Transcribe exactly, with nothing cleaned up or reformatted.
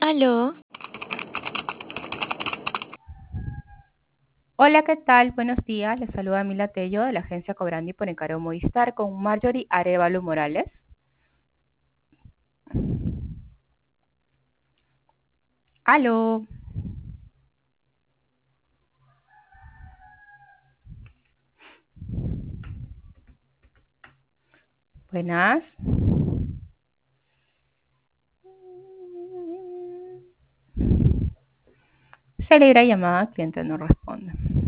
Aló, Hola, ¿qué tal? Buenos días. Les saluda Mila Tello de la agencia Cobrandi por Encargo Movistar con Marjorie Arevalo Morales. Aló, buenas. Se le irá llamada, cliente no responde.